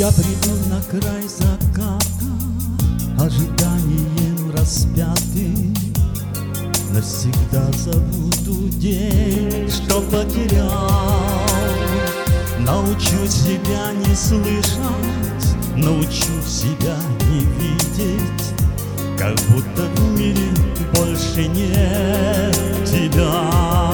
Я приду на край заката, ожиданием распятый. Навсегда забуду день, что потерял. Научу себя не слышать, научу себя не видеть, как будто в мире больше нет тебя.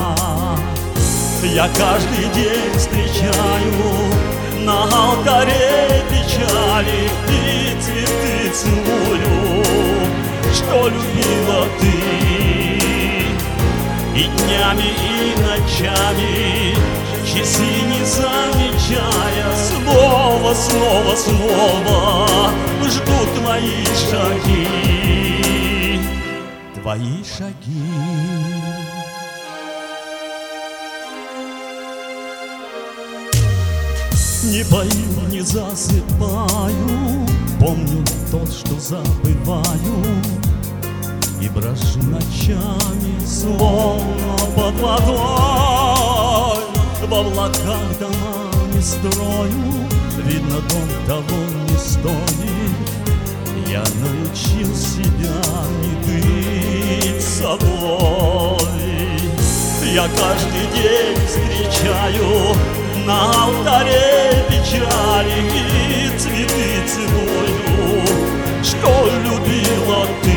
Я каждый день встречаю на алтаре печали и цветы целую, что любила ты. И днями, и ночами, часы не замечая, снова, снова, снова ждут твои шаги, твои шаги. Не пою, не засыпаю, помню то, что забываю, и брошу ночами, словно под водой. В облаках дома не строю, видно, дом того не стоит. Я научил себя не быть собой. Я каждый день встречаю на алтаре печали и цветы целую, что любила ты.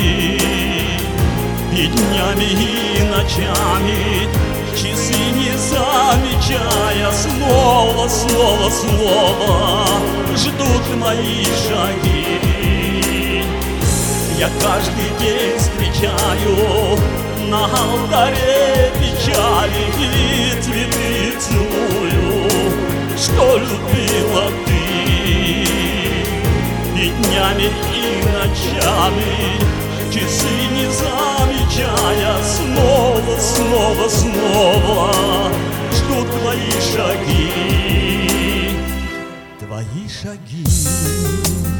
И днями, и ночами, часы не замечая, снова, снова, снова ждут мои шаги. Я каждый день встречаю на алтаре печали и цветы целую, что любила ты. И днями, и ночами, часы не замечая, снова, снова, снова ждут твои шаги, твои шаги.